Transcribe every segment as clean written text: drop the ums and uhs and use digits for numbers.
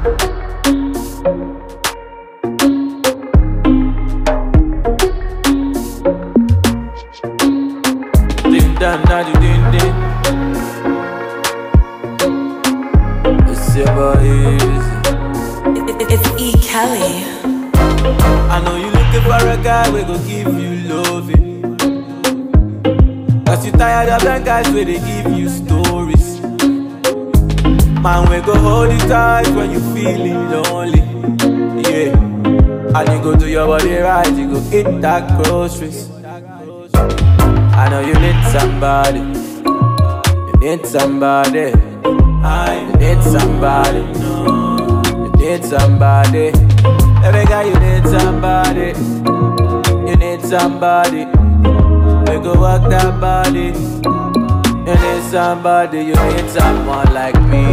Din dan da di din din. It's your boy Easy. It's E. Kelly. I know you looking for a guy we go give you loving. Cause you tired of them guys where they give you stories. Man, we go hold you tight when you feeling lonely. Yeah. And you go do your body right, you go eat that groceries. I know you need somebody. You need somebody. You need somebody. You need somebody. Every guy you need somebody. You need somebody. We go work that body. You need somebody. You need someone like me.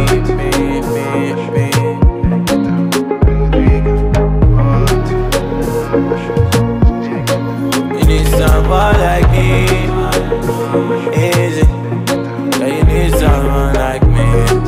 You need someone like me. Easy. Yeah, you need someone like me.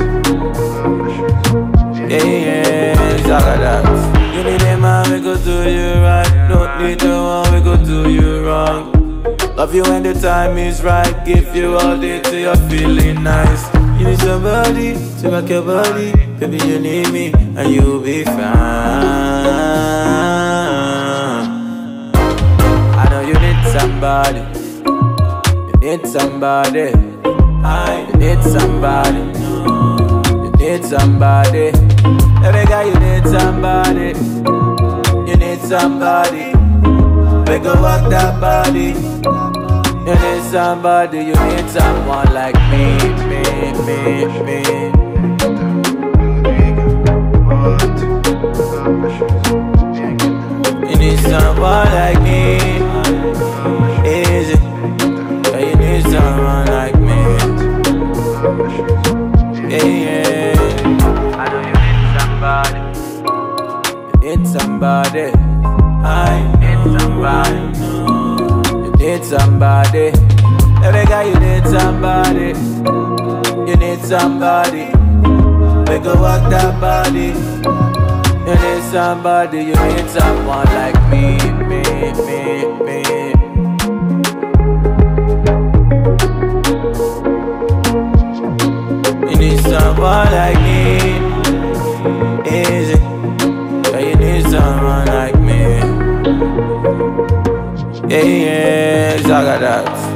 Yeah, it's all of that. You need a man, we go do you right. Don't need no one, we go do you wrong. Love you when the time is right. Give you all day till you're feeling nice. You need somebody to rock your body. Baby, you need me and you'll be fine. I know you need somebody. You need somebody. You need somebody. You need somebody. Every guy you need somebody. You need somebody. We go walk that body. You need somebody. You need someone like me. You need someone like me. Easy. Yeah, you need someone like me. Yeah. I know you need somebody. You need somebody. I need somebody. You need somebody. Every guy you need somebody. You need somebody. We go walk that body. You need somebody. You need someone like me. You need someone like me. Easy. Yeah, you need someone like me. Yeah, it's all of that.